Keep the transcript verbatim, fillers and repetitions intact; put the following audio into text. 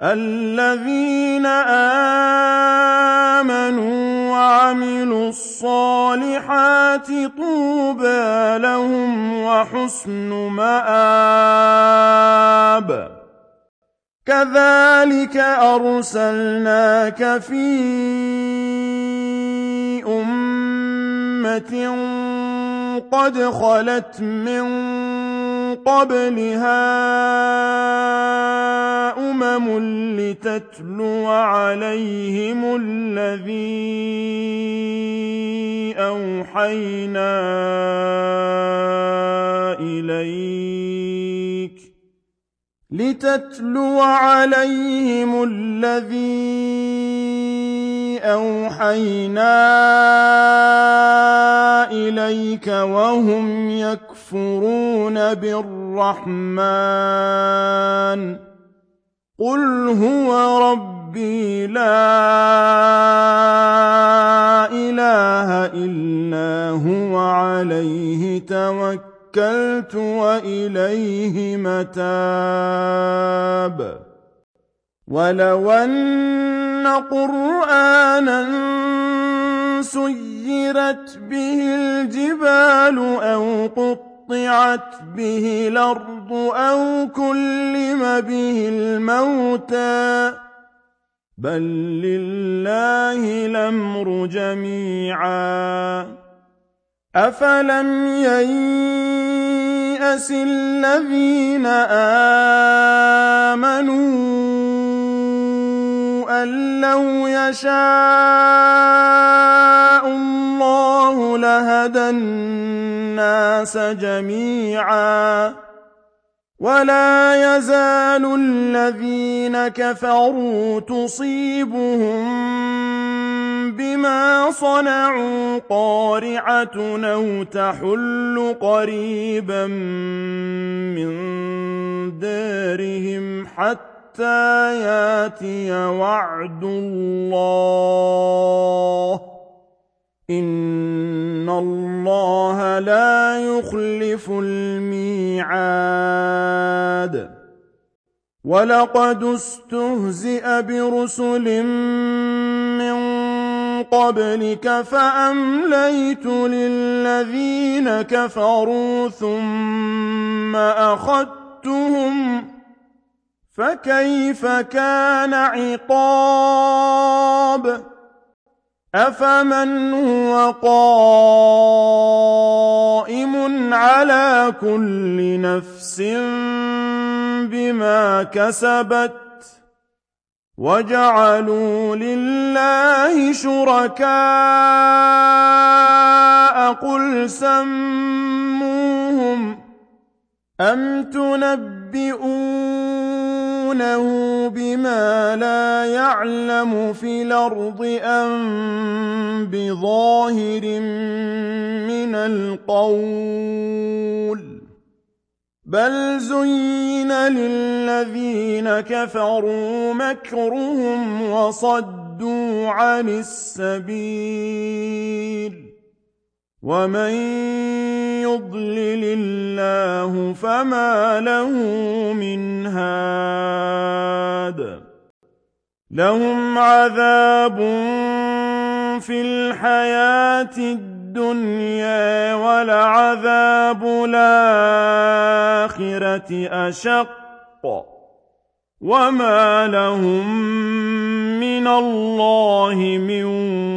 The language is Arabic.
الذين آمنوا وعملوا الصالحات طوبى لهم وحسن مآب كذلك أرسلناك في أمة قد خلت من قبلها أمم لتتلو عليهم الذي أوحينا إليك لتتلو عليهم الذي أوحينا إليك وهم يكفرون بالرحمن قل هو ربي لا إله إلا هو عليه توكلت وإليه متاب ولو أن قرآنا سيرت به الجبال أو قطعت به الأرض أو كلم به الموتى بل لله الأمر جميعا أفلم ييأس الذين آمنوا أن لو يشاء الله لهدى الناس جميعا ولا يزال الذين كفروا تصيبهم بما صنعوا قارعة أو تحل قريبا من دارهم حتى حتى ياتي وعد الله إن الله لا يخلف الميعاد ولقد استهزئ برسل من قبلك فأمليت للذين كفروا ثم أخذتهم فكيف كان عقاب أفمن هو قائم على كل نفس بما كسبت وجعلوا لله شركاء قل سموهم أم تنبئون بما لا يعلم في الأرض أم بظاهر من القول بل زين للذين كفروا مكرهم وصدوا عن السبيل ومن يضلل الله فما له من هاد لهم عذاب في الحياة الدنيا ولعذاب الآخرة أشق وما لهم من الله من